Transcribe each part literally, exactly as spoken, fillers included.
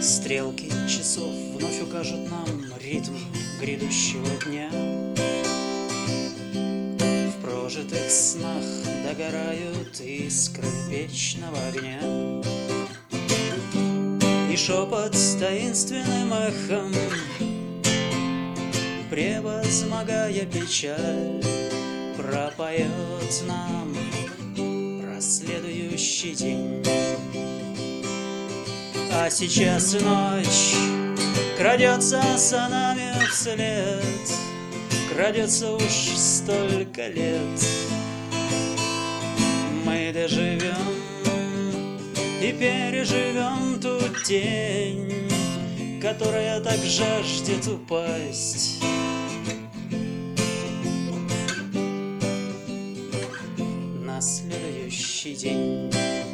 Стрелки часов вновь укажут нам ритм грядущего дня. В прожитых снах догорают искры вечного огня. И шепот с таинственным эхом, превозмогая печаль, пропоет нам про следующий день. А сейчас ночь крадется за нами вслед, крадется уж столько лет. Мы доживем и переживем ту тень, которая так жаждет упасть на следующий день.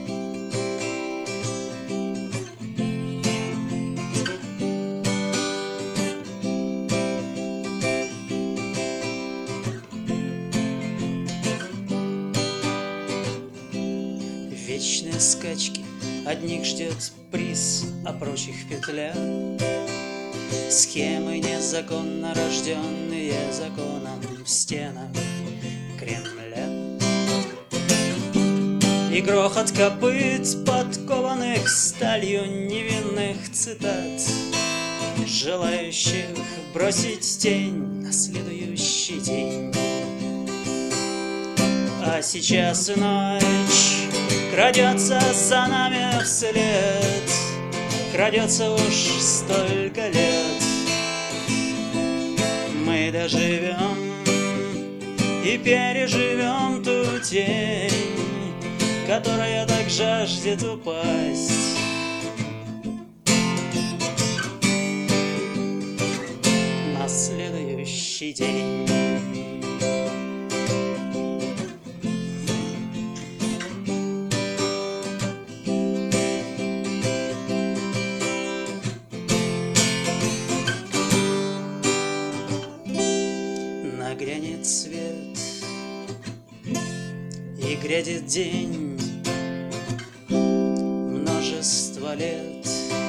Вечные скачки, одних ждет приз, а прочих петля. Схемы незаконно рожденные законом в стенах Кремля. И грохот копыт, подкованных сталью невинных цитат, желающих бросить тень на следующий день. А сейчас ночь крадется за нами вслед, крадется уж столько лет. Мы доживем и переживем ту тень, которая так жаждет упасть на следующий день. Нагрянет свет, и грядет день, множество лет,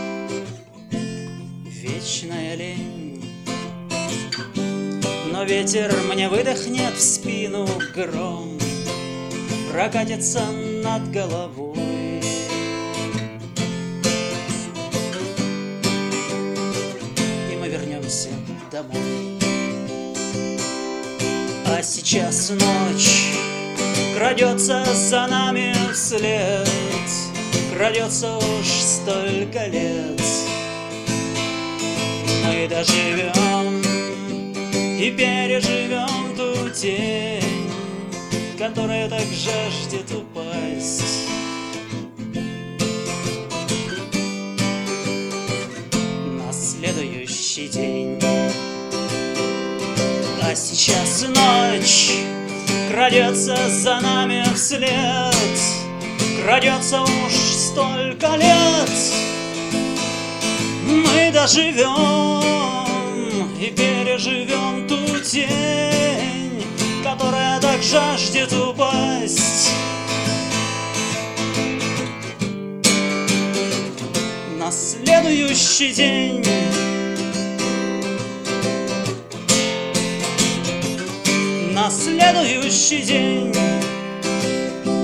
вечная лень. Но ветер мне выдохнет в спину, гром прокатится над головой. И мы вернемся домой. А сейчас ночь крадется за нами вслед, крадется уж столько лет. Мы доживем и переживем ту тень, которая так жаждет упасть на следующий день. А сейчас ночь крадется за нами вслед, крадется уж столько лет. Мы доживем и переживем ту тень, которая так жаждет упасть на следующий день. На следующий день.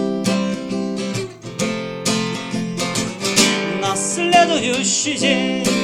На следующий день.